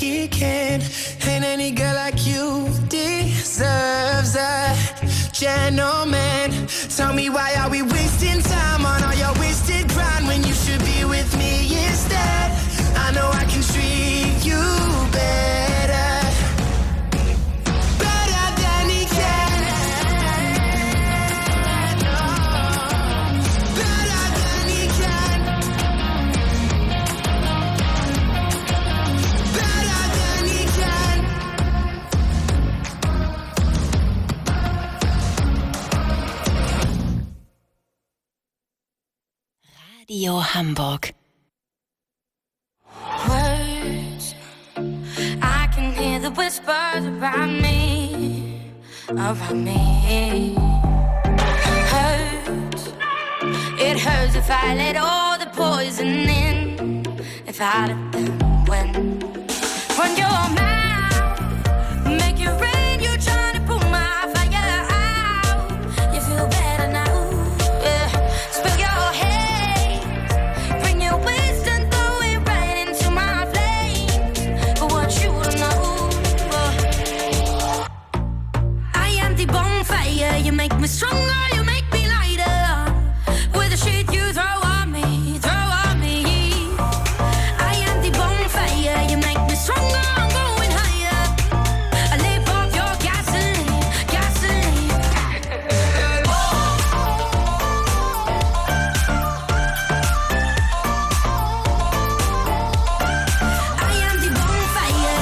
he can. And any girl like you deserves a gentleman. Tell me, why are we wasting time on all your wasted grind when you should be with me instead? I know I can treat you better, better than he can, better than he can, better than he can. Radio Hamburg. Words, I can hear the whispers around me, around me. Hurts, it hurts if I let all the poison in, if I let them win. Run your mouth, make it rain, you're trying to pull my fire out. You feel better now, yeah. Spill your hate, bring your wisdom, throw it right into my flames. But what you don't know, I am the bonfire. You make me stronger, you make me lighter. With the shit you throw on me, throw on me. I am the bonfire. You make me stronger, I'm going higher. I live off your gasoline, gasoline. I am the bonfire.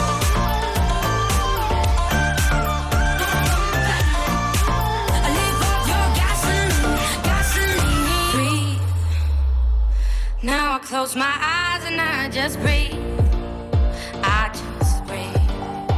I live off your gasoline, gasoline. Breathe. Now I close my eyes and I just breathe. I just breathe.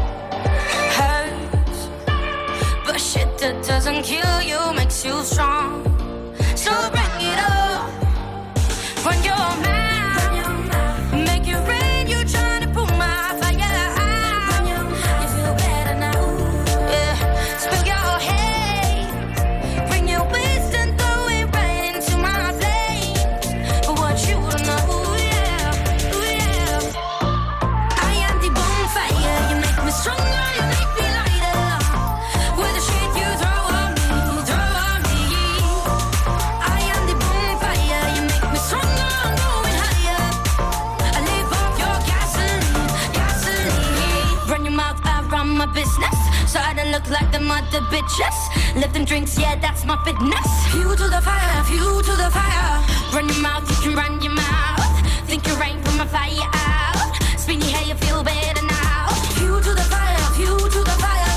Hurts, but shit that doesn't kill you makes you strong. So bring it up. Run your mouth, make it rain. You're trying to pull my fire out. You feel better now, yeah. Spill your hate, bring your wisdom, throw it right into my flames. But what you don't know, yeah, yeah. I am the bonfire. You make me stronger, you make me lighter. With the shit you throw on me, throw on me. I am the bonfire. You make me stronger, I'm going higher. I live off your gasoline, gasoline. Run your mouth around my business, so I don't look like the mother bitches. Lift them drinks, yeah, that's my fitness. Fuel to the fire, fuel to the fire. Run your mouth, you can run your mouth. Think you rain from my fire out. Spinny hair, you feel better now. Fuel to the fire, fuel to the fire.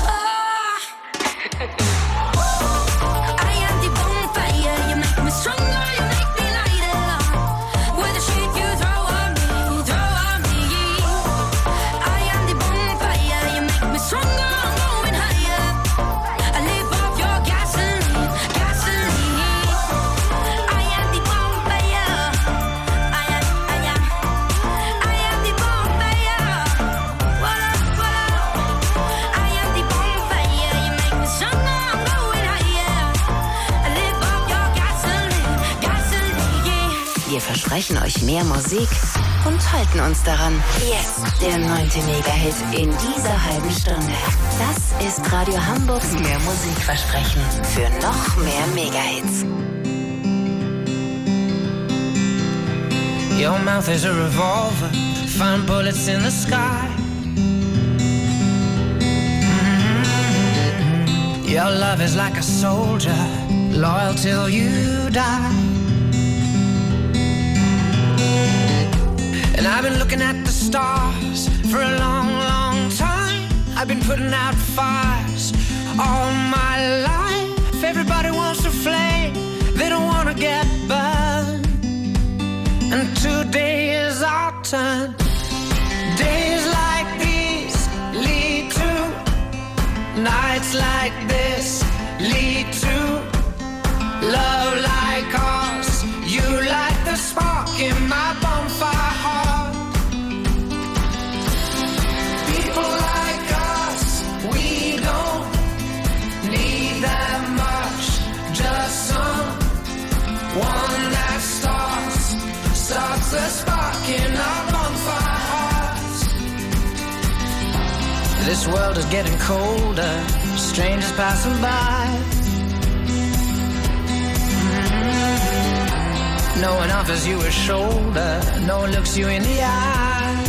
I am the bonfire. You make me stronger, you make me lighter. With the shit you throw on me, throw on me. I am the bonfire. You make me stronger, I'm going higher. I live off your gasoline, gasoline. I am the bonfire. I am the bonfire. Voila, voila. I am the bonfire. You make me stronger, I'm going higher. I live off your gasoline, gasoline. Wir versprechen euch mehr Musik und halten uns daran. Jetzt der 9. Mega-Hit in dieser halben Stunde. Das ist Radio Hamburgs mehr Musikversprechen für noch mehr Mega-Hits. Your mouth is a revolver, find bullets in the sky. Your love is like a soldier, loyal till you die. And I've been looking at the stars for a long, long time. I've been putting out fires all my life. Everybody wants to flame, they don't wanna get burned. And today is our turn. Days like these lead to nights like this, lead to love like ours. You light the spark in my bonfire heart. People like us, we don't need that much. Just someone that starts a spark in our bonfire hearts. This world is getting colder, strangers passing by. No one offers you a shoulder, no one looks you in the eye.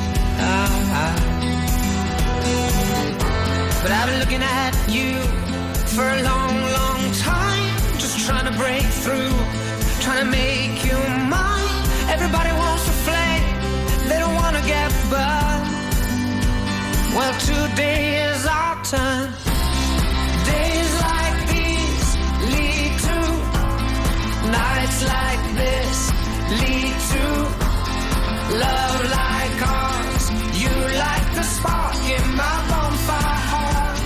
But I've been looking at you for a long, long time, just trying to break through, trying to make you mine. Everybody wants to flame, they don't want to get burned. Well, today is our turn. Days like these lead to nights like this, lead to love like ours. You like the spark in my bonfire heart.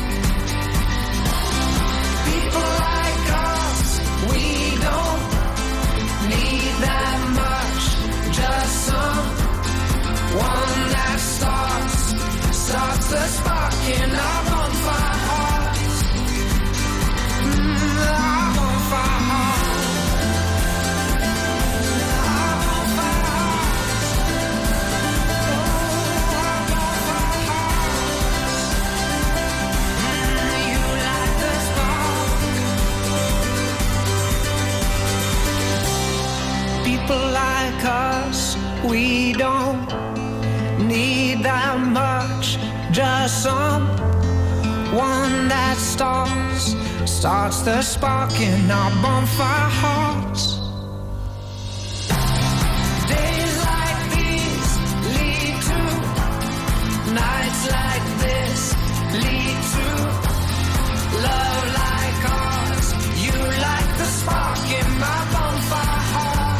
People like us, we don't need that much. Just someone that starts the spark in our bonfire hearts. Our bonfire hearts. Our bonfire hearts. Our bonfire hearts. You like the spark. People like us, we don't need that much. Just someone that starts the spark in our bonfire hearts. Days like these lead to nights like this, lead to love like ours. You like the spark in my bonfire heart.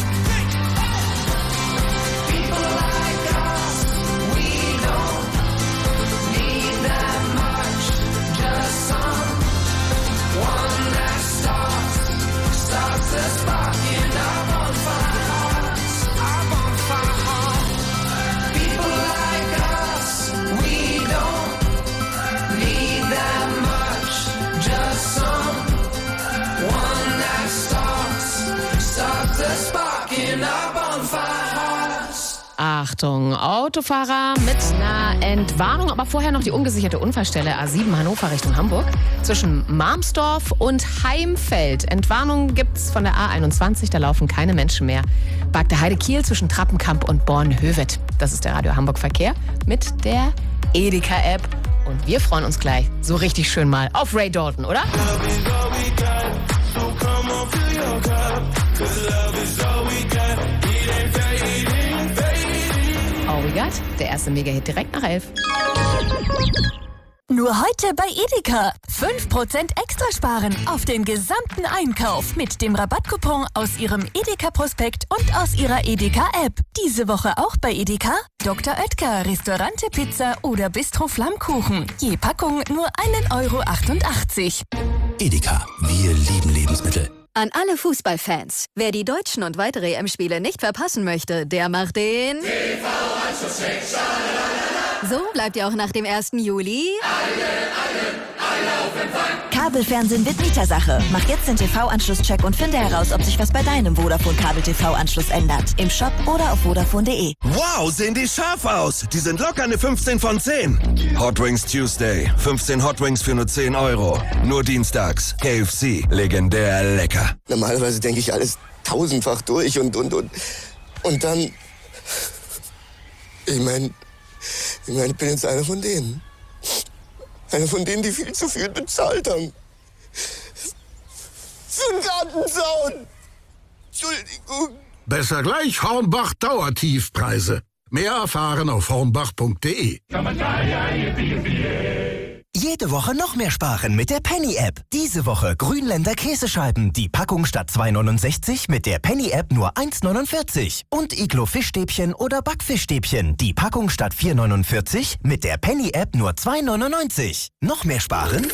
People like us, we don't need that much. Just someone that starts the spark in our bonfire hearts. Our bonfire heart. People like us, we don't need that much. Just someone that starts the spark in our bonfire hearts. Achtung, Autofahrer mit einer Entwarnung, aber vorher noch die ungesicherte Unfallstelle A7 Hannover Richtung Hamburg zwischen Marmsdorf und Heimfeld. Entwarnung gibt's von der A21, da laufen keine Menschen mehr. Bagde Heide-Kiel zwischen Trappenkamp und Bornhöved. Das ist der Radio Hamburg Verkehr mit der Edeka-App. Und wir freuen uns gleich so richtig schön mal auf Ray Dalton, oder? Oh we got, der erste Mega-Hit direkt nach 11. Nur heute bei Edeka. 5% extra sparen auf den gesamten Einkauf mit dem Rabattcoupon aus Ihrem Edeka-Prospekt und aus Ihrer Edeka-App. Diese Woche auch bei Edeka? Dr. Oetker, Restaurante Pizza oder Bistro Flammkuchen. Je Packung nur 1,88 €. Edeka, wir lieben Lebensmittel. An alle Fußballfans. Wer die deutschen und weitere EM-Spiele nicht verpassen möchte, der macht den TV-Anschluss-Check. So bleibt ihr auch nach dem 1. Juli alle auf Empfang. Kabelfernsehen wird Mietersache. Mach jetzt den TV-Anschluss-Check und finde heraus, ob sich was bei deinem Vodafone-Kabel-TV-Anschluss ändert. Im Shop oder auf vodafone.de. Wow, sehen die scharf aus. Die sind locker eine 15 von 10. Hot Wings Tuesday. 15 Hot Wings für nur 10 €. Nur dienstags. KFC. Legendär lecker. Normalerweise denke ich alles tausendfach durch und dann... Ich meine, ich bin jetzt einer von denen. Einer von denen, die viel zu viel bezahlt haben. Für einen Gartenzaun. Entschuldigung. Besser gleich Hornbach Dauertiefpreise. Mehr erfahren auf hornbach.de. Jede Woche noch mehr sparen mit der Penny-App. Diese Woche Grünländer Käsescheiben. Die Packung statt 2,69 mit der Penny-App nur 1,49. Und Iglo Fischstäbchen oder Backfischstäbchen. Die Packung statt 4,49 mit der Penny-App nur 2,99. Noch mehr sparen?